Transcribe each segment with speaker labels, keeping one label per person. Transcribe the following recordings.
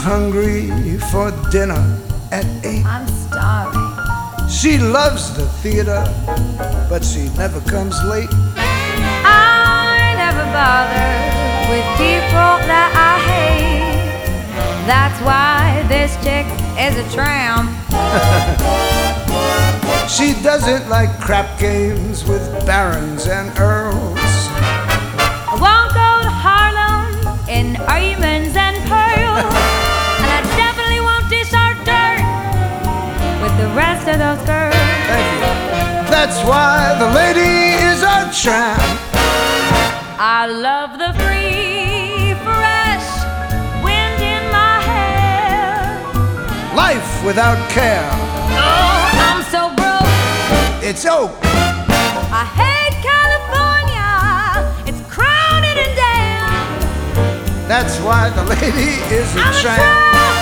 Speaker 1: hungry for dinner at 8.
Speaker 2: I'm starving.
Speaker 1: She loves the theater, but she never comes late.
Speaker 2: I never bother with people that I hate. That's why this chick is a tramp.
Speaker 1: She doesn't like crap games with barons and earls.
Speaker 2: I won't go to Harlem in diamonds and pearls. And I definitely won't dish our dirt with the rest of those girls.
Speaker 1: Thank you. That's why the lady is a tramp.
Speaker 2: I love the free, fresh wind in my hair.
Speaker 1: Life without care.
Speaker 2: Oh, I'm so broke.
Speaker 1: It's oak.
Speaker 2: I hate California. It's crowded and damn.
Speaker 1: That's why the lady is a
Speaker 2: I'm a
Speaker 1: tramp.
Speaker 2: tramp.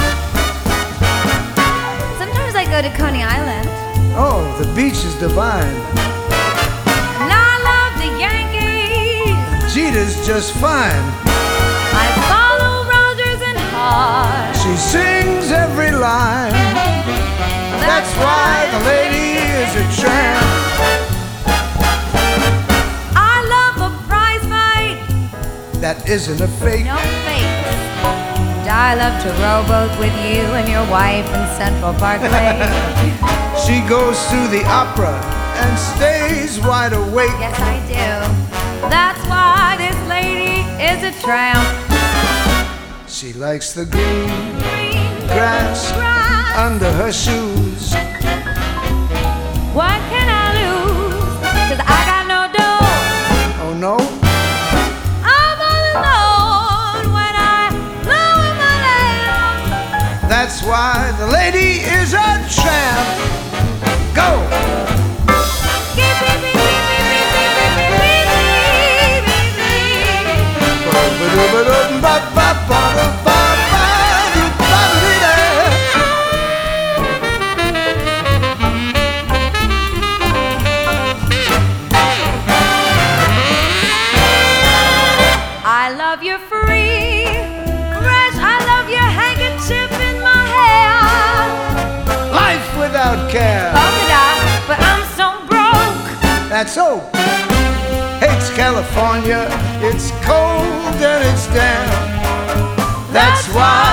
Speaker 2: Sometimes I go to Coney Island.
Speaker 1: Oh, the beach is divine.
Speaker 2: And I love the Yankees.
Speaker 1: Jeter's just fine.
Speaker 2: I follow Rogers and Hart.
Speaker 1: She sings every line. That's why the lady is a tramp.
Speaker 2: I love a prize fight.
Speaker 1: That isn't a fake.
Speaker 2: No fakes. And I love to rowboat with you and your wife in Central Parkway.
Speaker 1: She goes to the opera and stays wide awake.
Speaker 2: Yes, I do. That's why this lady is a tramp.
Speaker 1: She likes the green
Speaker 2: Green
Speaker 1: grass under her shoes.
Speaker 2: What can I lose? 'Cause I got no dough.
Speaker 1: Oh no,
Speaker 2: I'm all alone when I lower my lamp.
Speaker 1: that's why the lady is a tramp. Go!
Speaker 2: Beep, beep, beep, beep, beep, beep, beep, beep, beep, beep, beep, beep. I love your free, fresh. I love your handkerchief in my hair.
Speaker 1: Life without care.
Speaker 2: Polka dot, but I'm so broke.
Speaker 1: That's oak. Hates California. It's cold and it's damp. That's why